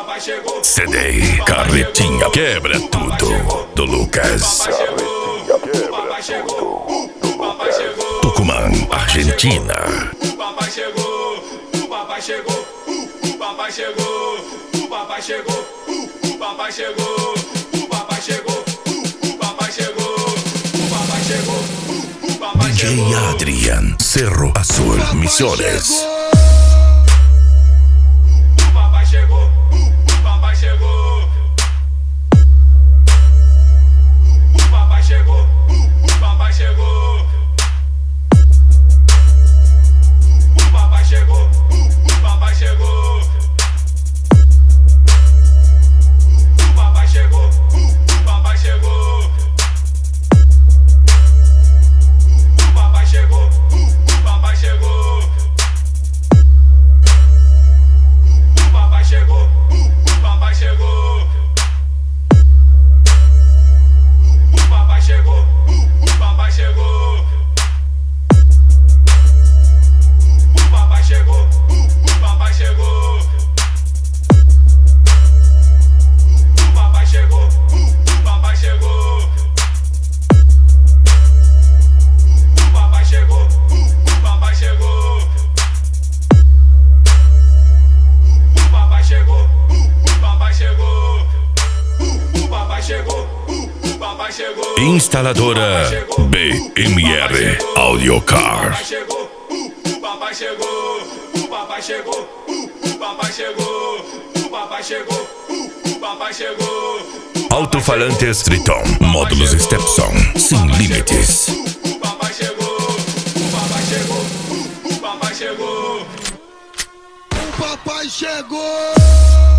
CD Carretinha Quebra Tudo do Lucas. Tucumã, Argentina. O papai chegou, o papai chegou, o papai chegou, o papai chegou, o papai chegou, o papai chegou, o papai chegou, o papai chegou, o papai chegou. DJ Adrian, Cerro Azul, Misiones. O papai chegou, o papai chegou. O papai chegou, o papai chegou. O papai chegou, o papai chegou. O papai chegou, o papai chegou. O papai chegou, o papai chegou. O papai chegou, o papai chegou. O papai chegou, o papai chegou. O papai chegou, o papai chegou. O papai chegou, o papai chegou. O papai chegou, o papai chegou. O papai chegou, o papai chegou. O papai chegou, o papai chegou. Instaladora BMR Audiocar. O papai chegou, o papai chegou, o papai chegou, o papai chegou, o papai chegou. Alto-falantes Triton, módulos Stepson, sem limites. O papai chegou, o papai chegou, o papai chegou. O papai chegou!